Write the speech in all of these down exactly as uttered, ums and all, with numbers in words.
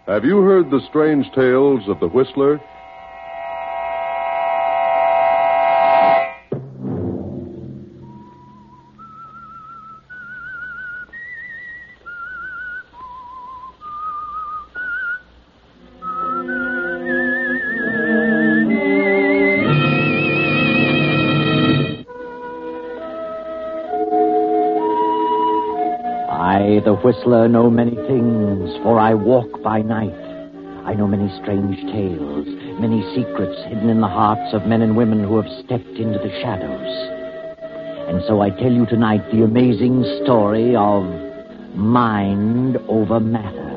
Have you heard the strange tales of the Whistler? I, the Whistler, know many things, for I walk by night. I know many strange tales, many secrets hidden in the hearts of men and women who have stepped into the shadows. And so I tell you tonight the amazing story of mind over matter.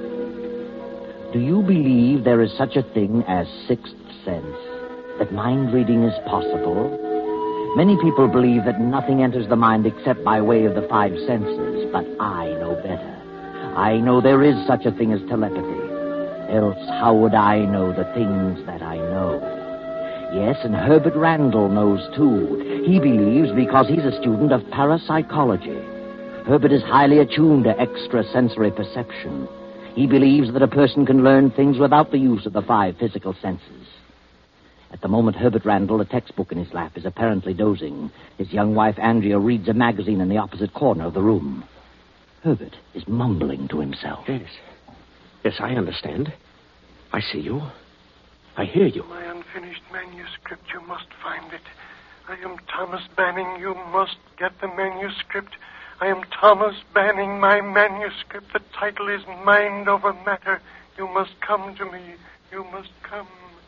Do you believe there is such a thing as sixth sense, that mind reading is possible? Many people believe that nothing enters the mind except by way of the five senses, but I know better. I know there is such a thing as telepathy. Else how would I know the things that I know? Yes, and Herbert Randall knows too. He believes because he's a student of parapsychology. Herbert is highly attuned to extrasensory perception. He believes that a person can learn things without the use of the five physical senses. At the moment, Herbert Randall, a textbook in his lap, is apparently dozing. His young wife, Andrea, reads a magazine in the opposite corner of the room. Herbert is mumbling to himself. Yes. Yes, I understand. I see you. I hear you. My unfinished manuscript, you must find it. I am Thomas Banning. You must get the manuscript. I am Thomas Banning, my manuscript. The title is Mind Over Matter. You must come to me. You must come.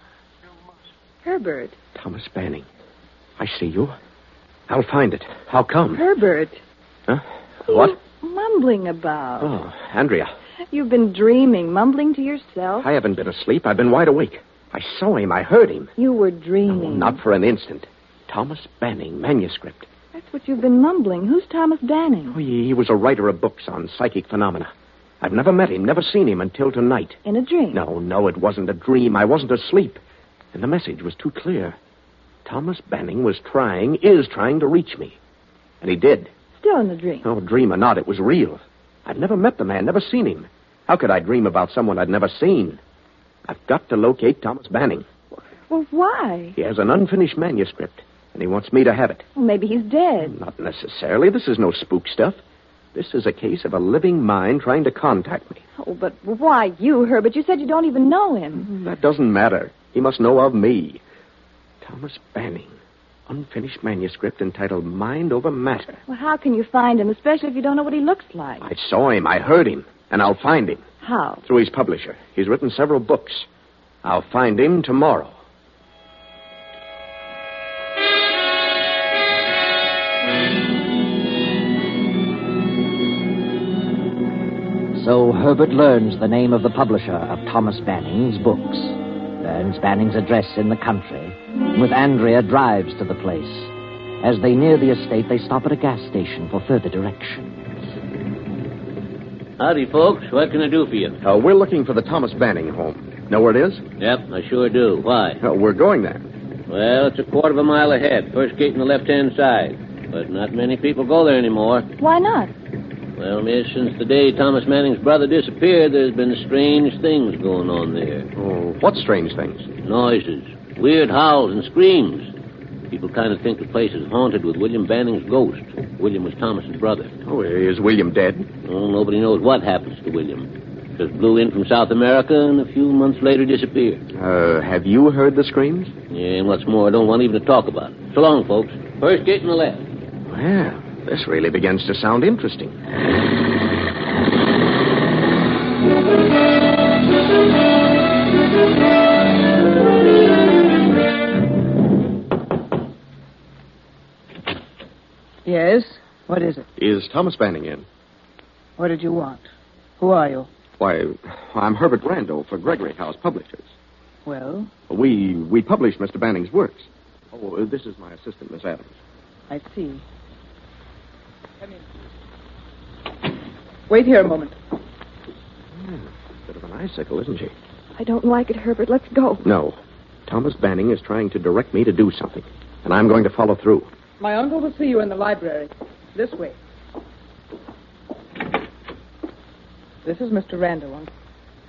Herbert. Thomas Banning. I see you. I'll find it. How come? Herbert. Huh? What? What? Mumbling about. Oh, Andrea. You've been dreaming, mumbling to yourself. I haven't been asleep. I've been wide awake. I saw him. I heard him. You were dreaming. Oh, not for an instant. Thomas Banning, manuscript. That's what you've been mumbling. Who's Thomas Banning? Oh, he, he was a writer of books on psychic phenomena. I've never met him, never seen him until tonight. In a dream? No, no, it wasn't a dream. I wasn't asleep. And the message was too clear. Thomas Banning was trying, is trying to reach me. And he did. Still in the dream? Oh, dream or not, it was real. I'd never met the man, never seen him. How could I dream about someone I'd never seen? I've got to locate Thomas Banning. Well, why? He has an unfinished manuscript, and he wants me to have it. Well, maybe he's dead. Not necessarily. This is no spook stuff. This is a case of a living mind trying to contact me. Oh, but why you, Herbert? You said you don't even know him. That doesn't matter. He must know of me. Thomas Banning. Unfinished manuscript entitled Mind Over Matter. Well, how can you find him, especially if you don't know what he looks like? I saw him. I heard him. And I'll find him. How? Through his publisher. He's written several books. I'll find him tomorrow. So Herbert learns the name of the publisher of Thomas Banning's books, learns Banning's address in the country, and with Andrea drives to the place. As they near the estate, they stop at a gas station for further directions. Howdy, folks. What can I do for you? Uh, we're looking for the Thomas Banning home. Know where it is? Yep, I sure do. Why? Uh, we're going there. Well, it's a quarter of a mile ahead. First gate on the left-hand side. But not many people go there anymore. Why not? Well, miss, since the day Thomas Manning's brother disappeared, there's been strange things going on there. Oh, what strange things? Noises, weird howls and screams. People kind of think the place is haunted with William Banning's ghost. William was Thomas's brother. Oh, is William dead? Oh, nobody knows what happens to William. Just blew in from South America and a few months later disappeared. Uh, have you heard the screams? Yeah, and what's more, I don't want even to talk about it. So long, folks. First gate on the left. Well, this really begins to sound interesting. Yes? What is it? Is Thomas Banning in? What did you want? Who are you? Why, I'm Herbert Randall for Gregory House Publishers. Well? We we publish Mister Banning's works. Oh, uh, this is my assistant, Miss Adams. I see. Come in. Wait here a moment. Hmm, bit of an icicle, isn't she? I don't like it, Herbert. Let's go. No. Thomas Banning is trying to direct me to do something, and I'm going to follow through. My uncle will see you in the library. This way. This is Mister Randall.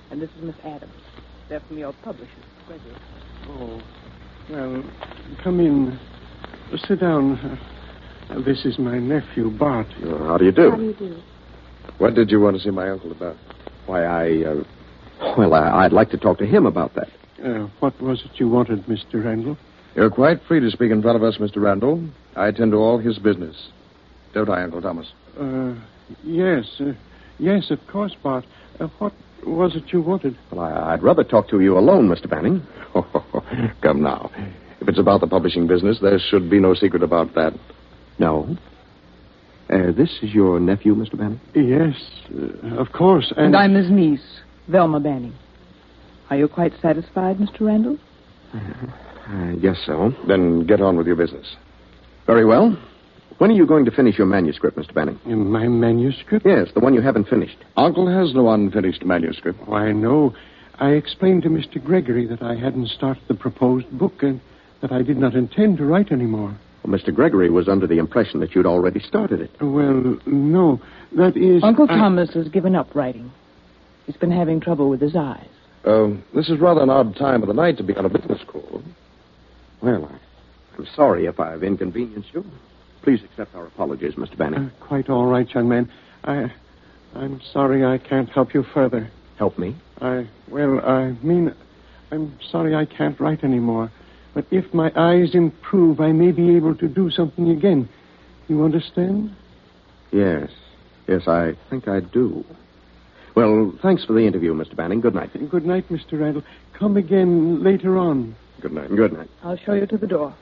And this is Miss Adams. They're from your publisher, Gregory. Oh, well, come in. Sit down. Uh, this is my nephew, Bart. Uh, how do you do? How do you do? What did you want to see my uncle about? Why, I, uh, well, I, I'd like to talk to him about that. Uh, what was it you wanted, Mister Randall? You're quite free to speak in front of us, Mister Randall. I attend to all his business. Don't I, Uncle Thomas? Uh, yes. Uh, yes, of course, Bart. Uh, what was it you wanted? Well, I, I'd rather talk to you alone, Mister Banning. Come now. If it's about the publishing business, there should be no secret about that. No. Uh, this is your nephew, Mister Banning? Yes, uh, of course. And, And I'm his niece, Velma Banning. Are you quite satisfied, Mister Randall? Uh, I guess so. Then get on with your business. Very well. When are you going to finish your manuscript, Mister Banning? In my manuscript? Yes, the one you haven't finished. Uncle has no unfinished manuscript. Oh, I know. I explained to Mister Gregory that I hadn't started the proposed book and that I did not intend to write any more. Well, Mister Gregory was under the impression that you'd already started it. Well, no. That is... Uncle I... Thomas has given up writing. He's been having trouble with his eyes. Uh, this is rather an odd time of the night to be on a business call. Well, I, I'm sorry if I've inconvenienced you. Please accept our apologies, Mister Banning. Uh, quite all right, young man. I, I'm sorry I can't help you further. Help me? I, well, I mean, I'm sorry I can't write anymore. But if my eyes improve, I may be able to do something again. You understand? Yes. Yes, I think I do. Well, thanks for the interview, Mister Banning. Good night. Good night, Mister Randall. Come again later on. Good night. Good night. I'll show you to the door.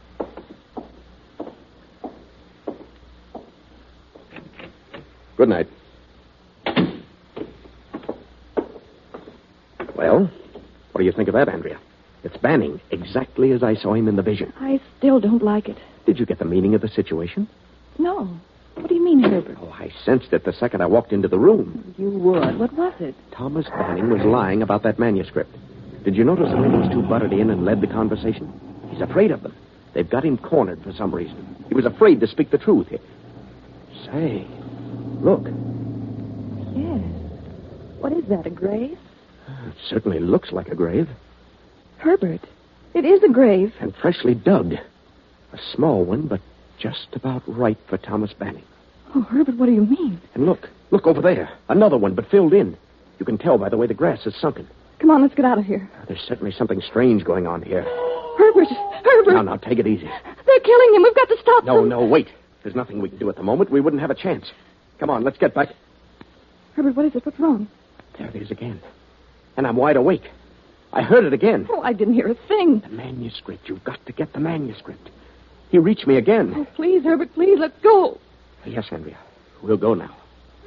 Good night. Well, what do you think of that, Andrea? It's Banning, exactly as I saw him in the vision. I still don't like it. Did you get the meaning of the situation? No. What do you mean, Herbert? Oh, I sensed it the second I walked into the room. You would. What was it? Thomas Banning was lying about that manuscript. Did you notice the way those two butted in and led the conversation? He's afraid of them. They've got him cornered for some reason. He was afraid to speak the truth. Say, look. Yes. What is that, a grave? It certainly looks like a grave. Herbert, it is a grave. And freshly dug. A small one, but just about right for Thomas Banning. Oh, Herbert, what do you mean? And look, look over there. Another one, but filled in. You can tell by the way the grass is sunken. Come on, let's get out of here. There's certainly something strange going on here. Herbert, Herbert. Now, now, take it easy. They're killing him. We've got to stop No, them. no, wait. There's nothing we can do at the moment. We wouldn't have a chance. Come on, let's get back. Herbert, what is it? What's wrong? There it is again. And I'm wide awake. I heard it again. Oh, I didn't hear a thing. The manuscript. You've got to get the manuscript. He reached me again. Oh, please, Herbert, please, let's go. Yes, Andrea. We'll go now.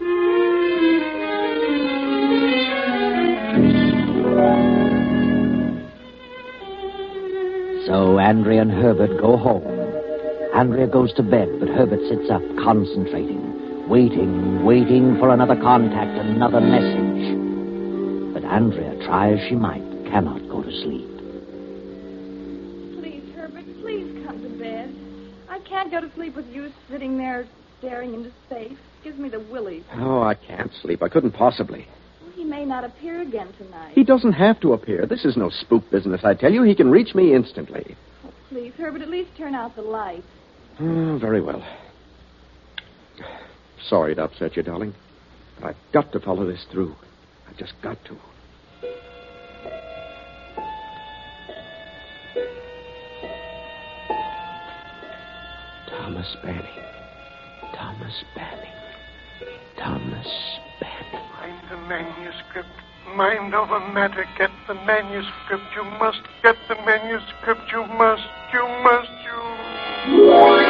So Andrea and Herbert go home. Andrea goes to bed, but Herbert sits up, concentrating, waiting, waiting for another contact, another message. But Andrea, try as she might, cannot go to sleep. Please, Herbert, please come to bed. I can't go to sleep with you sitting there staring into space. It gives me the willies. Oh, I can't sleep. I couldn't possibly. Well, he may not appear again tonight. He doesn't have to appear. This is no spook business, I tell you. He can reach me instantly. Oh, please, Herbert, at least turn out the light. Oh, very well. Sorry to upset you, darling. But I've got to follow this through. I've just got to. Thomas Banning. Thomas Banning. Thomas Banning. Find the manuscript. Mind over matter. Get the manuscript. You must get the manuscript. You must. You must. You.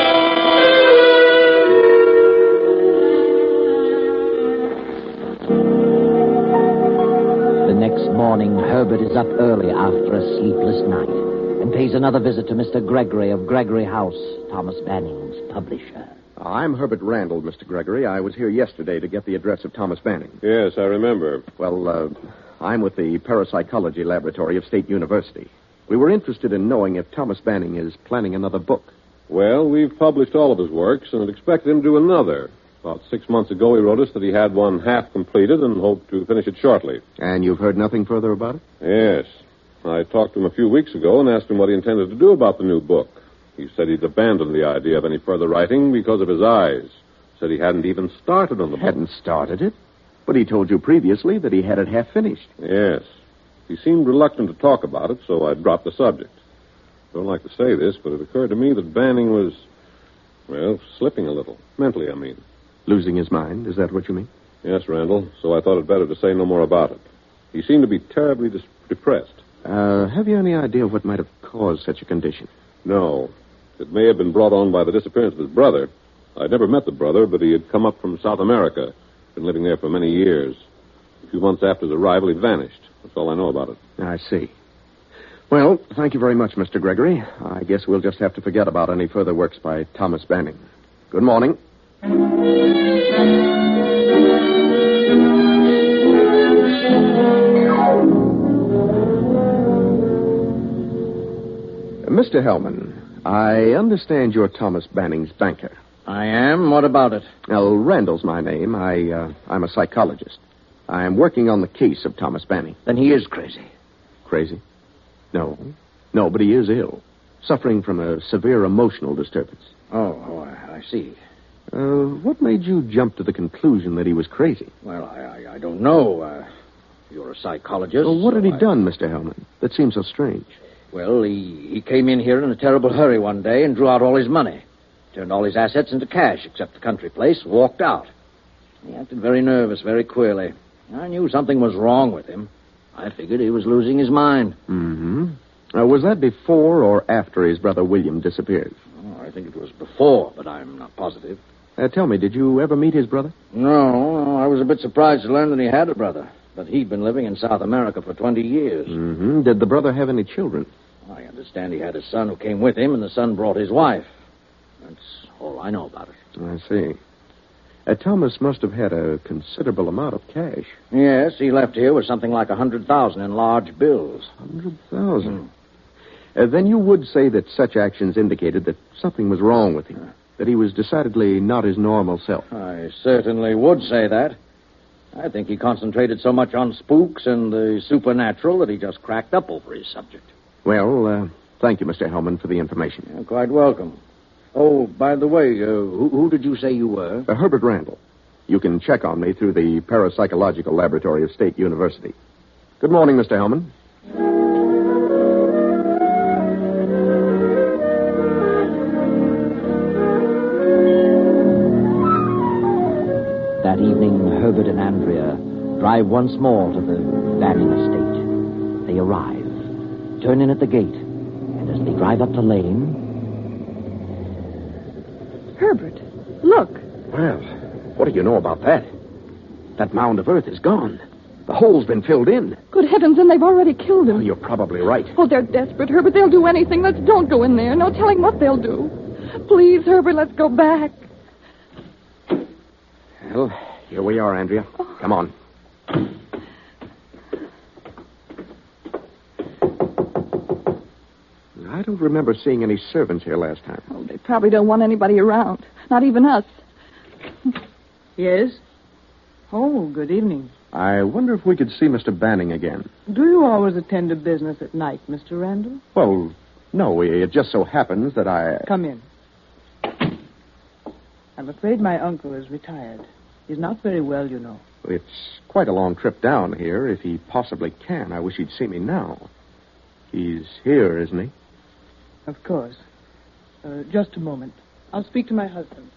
The next morning, Herbert is up early after a sleepless night and pays another visit to Mister Gregory of Gregory House, Thomas Banning's publisher. I'm Herbert Randall, Mister Gregory. I was here yesterday to get the address of Thomas Banning. Yes, I remember. Well, uh, I'm with the Parapsychology Laboratory of State University. We were interested in knowing if Thomas Banning is planning another book. Well, we've published all of his works and expect him to do another. About six months ago, he wrote us that he had one half completed and hoped to finish it shortly. And you've heard nothing further about it? Yes. I talked to him a few weeks ago and asked him what he intended to do about the new book. He said he'd abandoned the idea of any further writing because of his eyes. Said he hadn't even started on the book. Hadn't started it? But he told you previously that he had it half finished. Yes. He seemed reluctant to talk about it, so I dropped the subject. Don't like to say this, but it occurred to me that Banning was, well, slipping a little. Mentally, I mean. Losing his mind? Is that what you mean? Yes, Randall. So I thought it better to say no more about it. He seemed to be terribly dis- depressed. Uh, have you any idea what might have caused such a condition? No. It may have been brought on by the disappearance of his brother. I'd never met the brother, but he had come up from South America. Been living there for many years. A few months after his arrival, he vanished. That's all I know about it. I see. Well, thank you very much, Mister Gregory. I guess we'll just have to forget about any further works by Thomas Banning. Good morning. Mister Hellman, I understand you're Thomas Banning's banker. I am. What about it? Well, Randall's my name. I, uh, I'm a psychologist. I'm working on the case of Thomas Banning. Then he is crazy. Crazy? No. No, but he is ill. Suffering from a severe emotional disturbance. Oh, oh I, I see. Uh, what made you jump to the conclusion that he was crazy? Well, I, I, I don't know. Uh, you're a psychologist. Well, what so had he I... done, Mister Hellman? That seems so strange. Well, he, he came in here in a terrible hurry one day and drew out all his money. Turned all his assets into cash, except the country place, walked out. He acted very nervous, very queerly. I knew something was wrong with him. I figured he was losing his mind. Mm-hmm. Uh, was that before or after his brother William disappeared? Oh, I think it was before, but I'm not positive. Uh, tell me, did you ever meet his brother? No, no, I was a bit surprised to learn that he had a brother. But he'd been living in South America for twenty years. Mm-hmm. Did the brother have any children? I understand he had a son who came with him, and the son brought his wife. That's all I know about it. I see. Uh, Thomas must have had a considerable amount of cash. Yes, he left here with something like a hundred thousand in large bills. Hundred thousand? Mm. Uh, then you would say that such actions indicated that something was wrong with him, that he was decidedly not his normal self. I certainly would say that. I think he concentrated so much on spooks and the supernatural that he just cracked up over his subject. Well, uh, thank you, Mister Hellman, for the information. You're quite welcome. Oh, by the way, uh, who, who did you say you were? Uh, Herbert Randall. You can check on me through the Parapsychological Laboratory of State University. Good morning, Mister Hellman. That evening, Herbert and Andrea drive once more to the Banning estate. They arrive, turn in at the gate, and as they drive up the lane... Herbert, look. Well, what do you know about that? That mound of earth is gone. The hole's been filled in. Good heavens, and they've already killed him. Oh, you're probably right. Oh, they're desperate, Herbert. They'll do anything. Let's don't go in there. No telling what they'll do. Please, Herbert, let's go back. Well, here we are, Andrea. Oh. Come on. I don't remember seeing any servants here last time. Oh, they probably don't want anybody around. Not even us. Yes? Oh, good evening. I wonder if we could see Mister Banning again. Do you always attend to business at night, Mister Randall? Well, no. It just so happens that I... Come in. I'm afraid my uncle is retired. He's not very well, you know. It's quite a long trip down here, if he possibly can. I wish he'd see me now. He's here, isn't he? Of course. Uh, just a moment. I'll speak to my husband.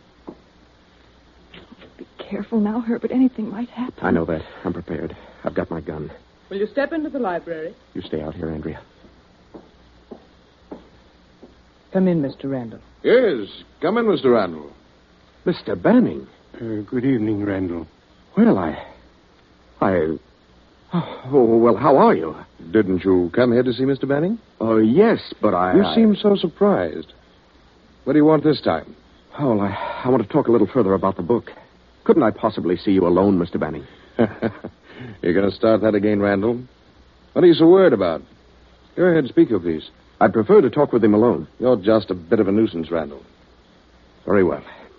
Be careful now, Herbert. Anything might happen. I know that. I'm prepared. I've got my gun. Will you step into the library? You stay out here, Andrea. Come in, Mister Randall. Yes, come in, Mister Randall. Mister Banning. Uh, good evening, Randall. Well, I... I... Oh, well, how are you? Didn't you come here to see Mister Banning? Oh, uh, yes, but I... You I... seem so surprised. What do you want this time? Oh, well, I, I want to talk a little further about the book. Couldn't I possibly see you alone, Mister Banning? You're going to start that again, Randall? What are you so worried about? Go ahead, speak your piece. I'd prefer to talk with him alone. You're just a bit of a nuisance, Randall. Very well.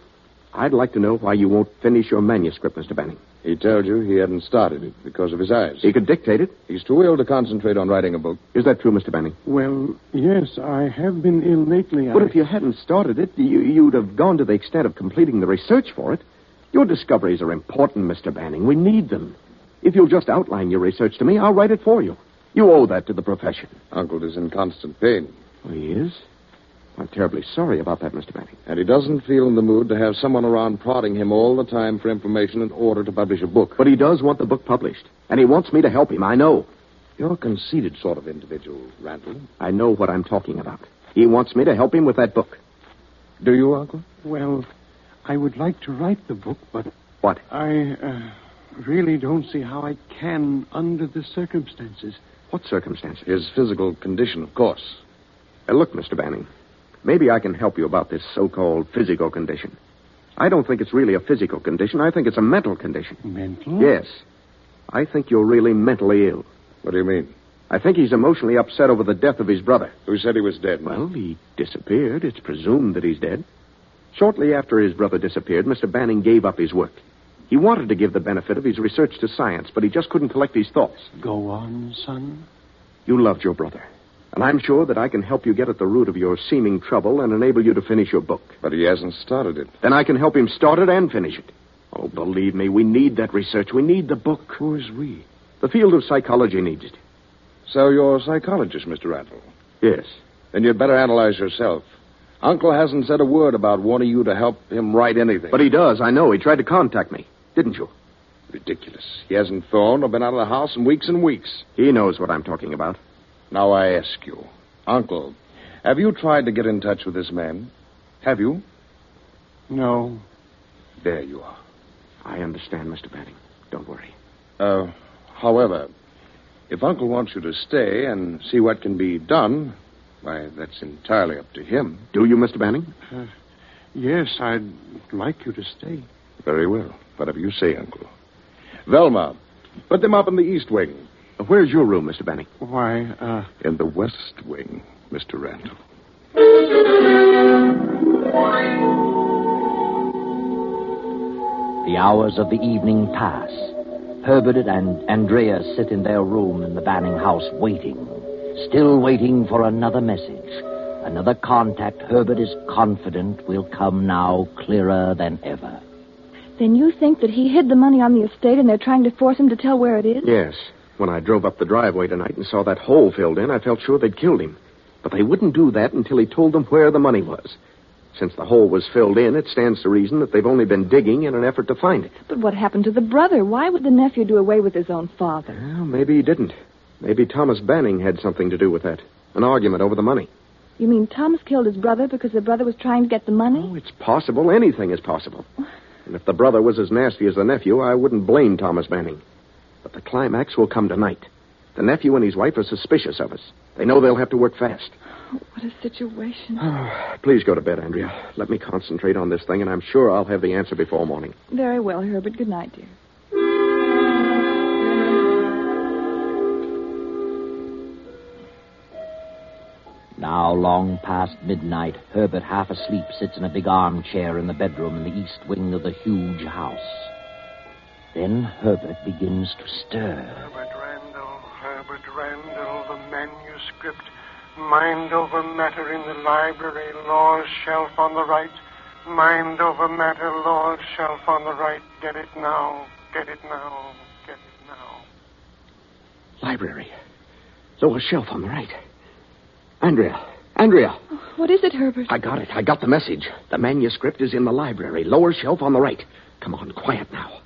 I'd like to know why you won't finish your manuscript, Mister Banning. He told you he hadn't started it because of his eyes. He could dictate it. He's too ill to concentrate on writing a book. Is that true, Mister Banning? Well, yes, I have been ill lately. But I... if you hadn't started it, you, you'd have gone to the extent of completing the research for it. Your discoveries are important, Mister Banning. We need them. If you'll just outline your research to me, I'll write it for you. You owe that to the profession. Uncle is in constant pain. Oh, he is? I'm terribly sorry about that, Mister Banning. And he doesn't feel in the mood to have someone around prodding him all the time for information in order to publish a book. But he does want the book published. And he wants me to help him, I know. You're a conceited sort of individual, Randall. I know what I'm talking about. He wants me to help him with that book. Do you, Uncle? Well, I would like to write the book, but... What? I uh, really don't see how I can under the circumstances. What circumstances? His physical condition, of course. Uh, look, Mister Banning, maybe I can help you about this so-called physical condition. I don't think it's really a physical condition. I think it's a mental condition. Mental? Yes. I think you're really mentally ill. What do you mean? I think he's emotionally upset over the death of his brother. Who said he was dead? Well, he disappeared. It's presumed that he's dead. Shortly after his brother disappeared, Mister Banning gave up his work. He wanted to give the benefit of his research to science, but he just couldn't collect his thoughts. Go on, son. You loved your brother. And I'm sure that I can help you get at the root of your seeming trouble and enable you to finish your book. But he hasn't started it. Then I can help him start it and finish it. Oh, believe me, we need that research. We need the book. Who is we? The field of psychology needs it. So you're a psychologist, Mister Randall? Yes. Then you'd better analyze yourself. Uncle hasn't said a word about wanting you to help him write anything. But he does, I know. He tried to contact me. Didn't you? Ridiculous. He hasn't phoned or been out of the house in weeks and weeks. He knows what I'm talking about. Now I ask you, Uncle, have you tried to get in touch with this man? Have you? No. There you are. I understand, Mister Banning. Don't worry. Uh, however, if Uncle wants you to stay and see what can be done, why, that's entirely up to him. Do you, Mister Banning? Uh, yes, I'd like you to stay. Very well. Whatever you say, Uncle. Velma, put them up in the east wing. Where's your room, Mister Banning? Why, uh... In the west wing, Mister Randall. The hours of the evening pass. Herbert and Andrea sit in their room in the Banning house waiting. Still waiting for another message. Another contact Herbert is confident will come now clearer than ever. Then you think that he hid the money on the estate and they're trying to force him to tell where it is? Yes. When I drove up the driveway tonight and saw that hole filled in, I felt sure they'd killed him. But they wouldn't do that until he told them where the money was. Since the hole was filled in, it stands to reason that they've only been digging in an effort to find it. But what happened to the brother? Why would the nephew do away with his own father? Well, maybe he didn't. Maybe Thomas Banning had something to do with that. An argument over the money. You mean Thomas killed his brother because the brother was trying to get the money? Oh, it's possible. Anything is possible. And if the brother was as nasty as the nephew, I wouldn't blame Thomas Banning. But the climax will come tonight. The nephew and his wife are suspicious of us. They know they'll have to work fast. Oh, what a situation. Oh, please go to bed, Andrea. Let me concentrate on this thing, and I'm sure I'll have the answer before morning. Very well, Herbert. Good night, dear. Now, long past midnight, Herbert, half asleep, sits in a big armchair in the bedroom in the east wing of the huge house. Then Herbert begins to stir. Herbert Randall, Herbert Randall, the manuscript. Mind over matter in the library, law's shelf on the right. Mind over matter, law's shelf on the right. Get it now, get it now, get it now. Library. Lower shelf on the right. Andrea, Andrea. Oh, what is it, Herbert? I got it. I got the message. The manuscript is in the library, lower shelf on the right. Come on, quiet now.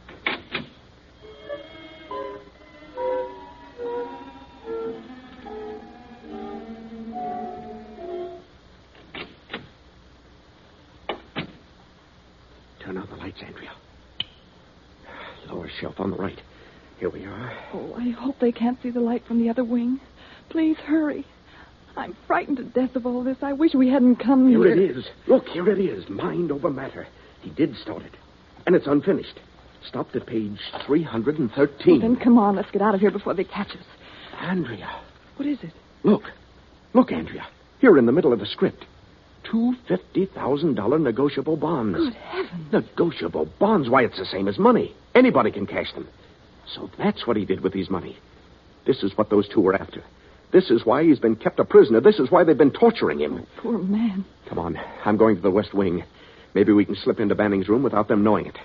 Turn on the lights, Andrea. Lower shelf on the right. Here we are. Oh, I hope they can't see the light from the other wing. Please hurry. I'm frightened to death of all this. I wish we hadn't come here. Here it is. Look, here it is. Mind over matter. He did start it. And it's unfinished. Stopped at page three hundred thirteen. Well, then come on. Let's get out of here before they catch us. Andrea. What is it? Look. Look, Andrea. Here in the middle of the script. Two fifty thousand dollars negotiable bonds. Good heavens. Negotiable bonds? Why, it's the same as money. Anybody can cash them. So that's what he did with his money. This is what those two were after. This is why he's been kept a prisoner. This is why they've been torturing him. Poor man. Come on. I'm going to the West Wing. Maybe we can slip into Banning's room without them knowing it.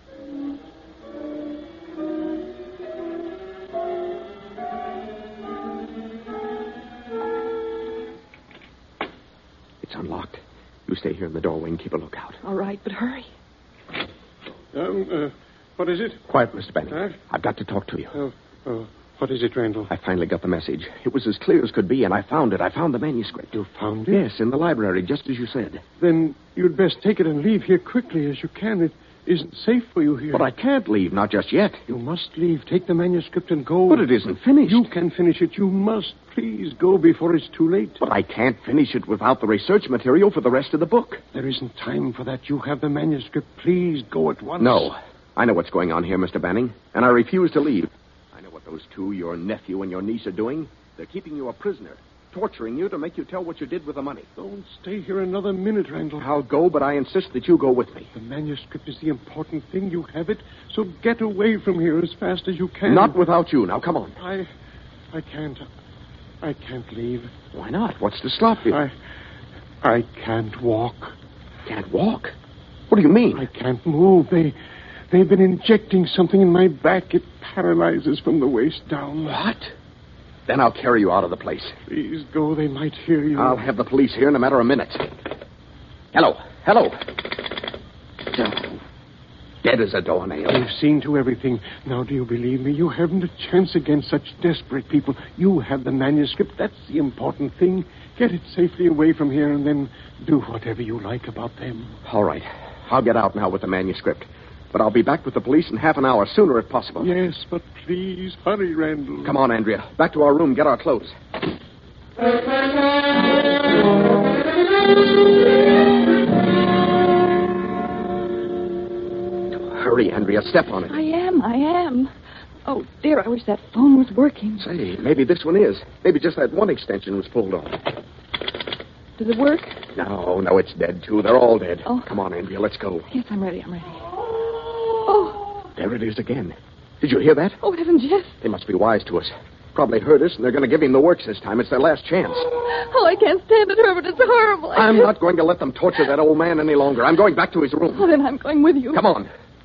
It's unlocked. You stay here in the doorway and keep a lookout. All right, but hurry. Um, uh, what is it? Quiet, Mister Banning. Huh? I've got to talk to you. Oh, oh, what is it, Randall? I finally got the message. It was as clear as could be, and I found it. I found the manuscript. You found it? Yes, in the library, just as you said. Then you'd best take it and leave here quickly as you can. It isn't safe for you here. But I can't leave, not just yet. You must leave. Take the manuscript and go. But it isn't finished. You can finish it. You must. Please go before it's too late. But I can't finish it without the research material for the rest of the book. There isn't time for that. You have the manuscript. Please go at once. No. I know what's going on here, Mister Banning, and I refuse to leave. I know what those two, your nephew and your niece, are doing. They're keeping you a prisoner, torturing you to make you tell what you did with the money. Don't stay here another minute, Randall. I'll go, but I insist that you go with me. The manuscript is the important thing. You have it. So get away from here as fast as you can. Not without you. Now, come on. I... I can't. I can't leave. Why not? What's to stop you? I... I can't walk. Can't walk? What do you mean? I can't move. They... They've been injecting something in my back. It paralyzes from the waist down. What? Then I'll carry you out of the place. Please go. They might hear you. I'll have the police here in a matter of minutes. Hello. Hello. Oh, dead as a doornail. They've seen to everything. Now, do you believe me? You haven't a chance against such desperate people. You have the manuscript. That's the important thing. Get it safely away from here and then do whatever you like about them. All right. I'll get out now with the manuscript. But I'll be back with the police in half an hour, sooner if possible. Yes, but please hurry, Randall. Come on, Andrea. Back to our room. Get our clothes. Hurry, Andrea. Step on it. I am, I am. Oh, dear, I wish that phone was working. Say, maybe this one is. Maybe just that one extension was pulled off. Does it work? No, no, it's dead, too. They're all dead. Oh. Come on, Andrea. Let's go. Yes, I'm ready, I'm ready. Oh. There it is again. Did you hear that? Oh, heavens, yes. They must be wise to us. Probably heard us, and they're going to give him the works this time. It's their last chance. Oh, I can't stand it, Herbert. It's horrible. I I'm can't... not going to let them torture that old man any longer. I'm going back to his room. Oh, then I'm going with you. Come on.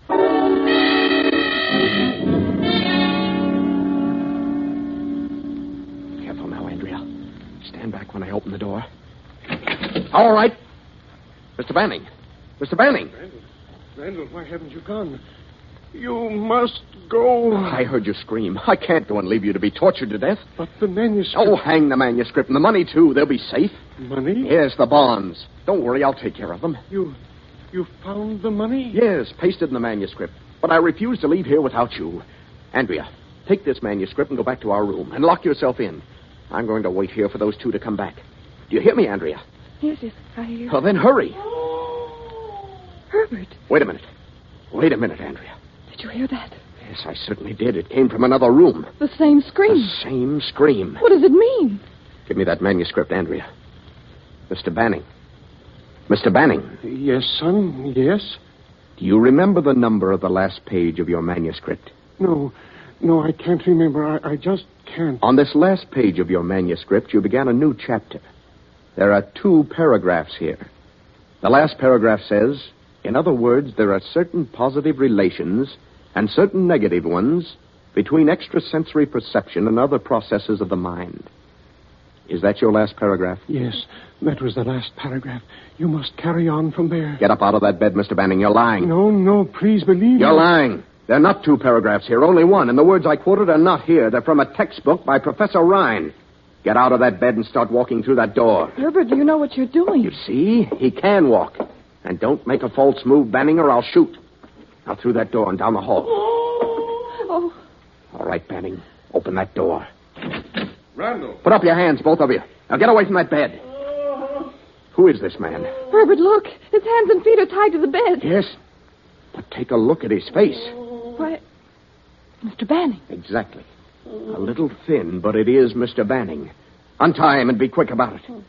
Careful now, Andrea. Stand back when I open the door. All right. Mister Banning. Mister Banning. Randall, Randall, why haven't you gone? You must go. I heard you scream. I can't go and leave you to be tortured to death. But the manuscript... Oh, hang the manuscript and the money, too. They'll be safe. Money? Yes, the bonds. Don't worry, I'll take care of them. You... you found the money? Yes, pasted in the manuscript. But I refuse to leave here without you. Andrea, take this manuscript and go back to our room and lock yourself in. I'm going to wait here for those two to come back. Do you hear me, Andrea? Yes, yes, I hear. Well, then hurry. Herbert. Wait a minute. Wait a minute, Andrea. Did you hear that? Yes, I certainly did. It came from another room. The same scream. The same scream. What does it mean? Give me that manuscript, Andrea. Mister Banning. Mister Banning. Yes, son, yes. Do you remember the number of the last page of your manuscript? No, no, I can't remember. I, I just can't. On this last page of your manuscript, you began a new chapter. There are two paragraphs here. The last paragraph says, in other words, there are certain positive relations and certain negative ones between extrasensory perception and other processes of the mind. Is that your last paragraph? Yes, that was the last paragraph. You must carry on from there. Get up out of that bed, Mister Banning. You're lying. No, no, please believe You're me. lying. There are not two paragraphs here, only one. And the words I quoted are not here. They're from a textbook by Professor Rhine. Get out of that bed and start walking through that door. Herbert, do you know what you're doing? You see? He can walk. And don't make a false move, Banning, or I'll shoot. Now through that door and down the hall. Oh. All right, Banning. Open that door. Randall. Put up your hands, both of you. Now get away from that bed. Who is this man? Herbert, look. His hands and feet are tied to the bed. Yes. But take a look at his face. Why, Mister Banning. Exactly. A little thin, but it is Mister Banning. Untie him and be quick about it.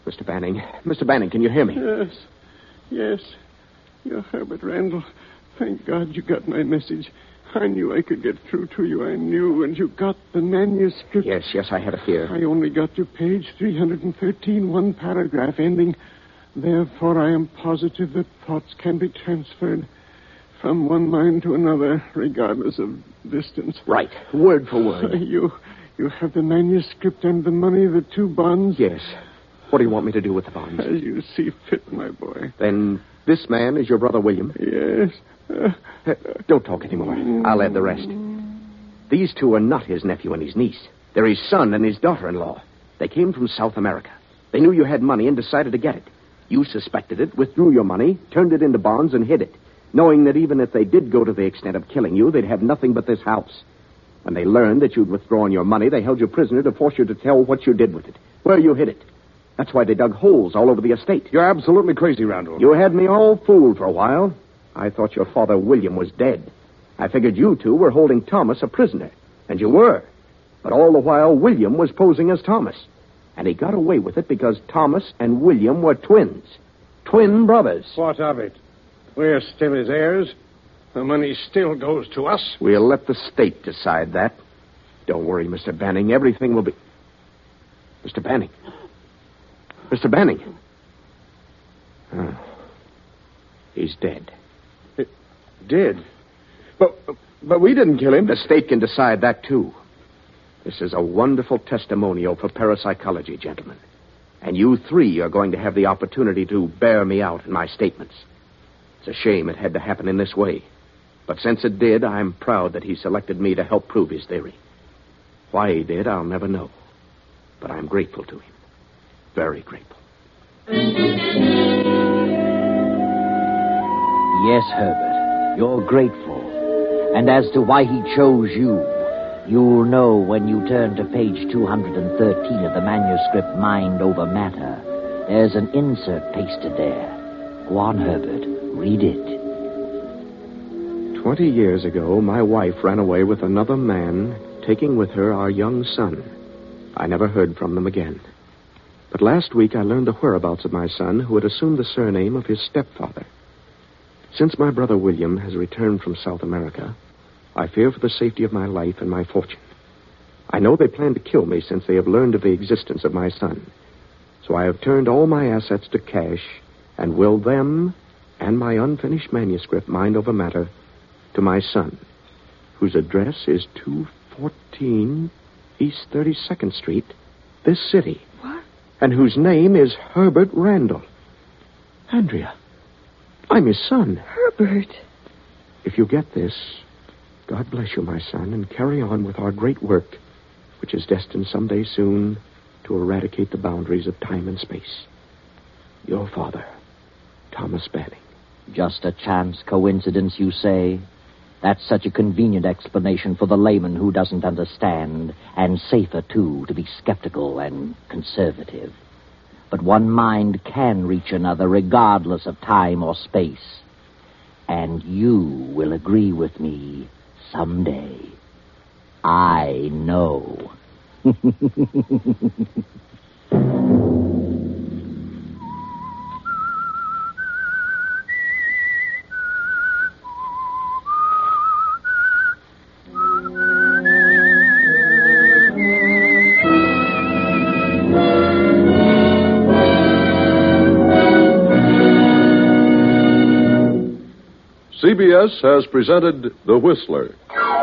Mister Banning. Mister Banning, can you hear me? Yes. Yes. You're Herbert Randall. Thank God you got my message. I knew I could get through to you. I knew, and you got the manuscript. Yes, yes, I had it here. I only got to page three hundred thirteen, one paragraph ending. Therefore, I am positive that thoughts can be transferred from one mind to another, regardless of distance. Right, word for word. Uh, you, you have the manuscript and the money, the two bonds? Yes. What do you want me to do with the bonds? As you see fit, my boy. Then this man is your brother William? Yes. Uh, uh, don't talk anymore. I'll add the rest. These two are not his nephew and his niece. They're his son and his daughter-in-law. They came from South America. They knew you had money and decided to get it. You suspected it, withdrew your money, turned it into bonds, and hid it, knowing that even if they did go to the extent of killing you, they'd have nothing but this house. When they learned that you'd withdrawn your money, they held you prisoner to force you to tell what you did with it, where you hid it. That's why they dug holes all over the estate. You're absolutely crazy, Randall. You had me all fooled for a while. I thought your father, William, was dead. I figured you two were holding Thomas a prisoner, and you were. But all the while, William was posing as Thomas. And he got away with it because Thomas and William were twins. Twin brothers. What of it? We're still his heirs. The money still goes to us. We'll let the state decide that. Don't worry, Mister Banning. Everything will be... Mister Banning. Mister Banning. Oh. He's dead. It, dead? But, but we didn't kill him. The state can decide that, too. This is a wonderful testimonial for parapsychology, gentlemen. And you three are going to have the opportunity to bear me out in my statements. It's a shame it had to happen in this way. But since it did, I'm proud that he selected me to help prove his theory. Why he did, I'll never know. But I'm grateful to him. Very grateful. Yes, Herbert, you're grateful. And as to why he chose you, you'll know when you turn to page two hundred thirteen of the manuscript Mind Over Matter. There's an insert pasted there. Go on, Herbert. Read it. Twenty years ago, my wife ran away with another man, taking with her our young son. I never heard from them again. But last week I learned the whereabouts of my son, who had assumed the surname of his stepfather. Since my brother William has returned from South America, I fear for the safety of my life and my fortune. I know they plan to kill me since they have learned of the existence of my son. So I have turned all my assets to cash and willed them and my unfinished manuscript, Mind Over Matter, to my son, whose address is two fourteen East thirty-second Street, this city. What? And whose name is Herbert Randall. Andrea, I'm his son. Herbert. If you get this, God bless you, my son, and carry on with our great work, which is destined someday soon to eradicate the boundaries of time and space. Your father, Thomas Banning. Just a chance coincidence, you say? That's such a convenient explanation for the layman who doesn't understand, and safer, too, to be skeptical and conservative. But one mind can reach another regardless of time or space. And you will agree with me someday. I know. C B S has presented The Whistler.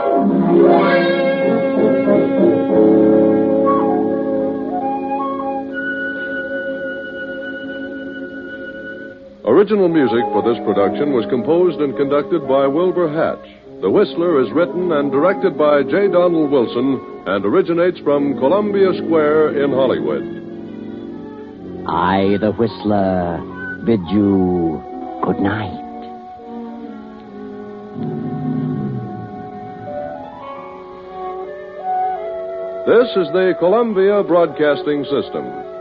Original music for this production was composed and conducted by Wilbur Hatch. The Whistler is written and directed by J. Donald Wilson and originates from Columbia Square in Hollywood. I, the Whistler, bid you good night. This is the Columbia Broadcasting System.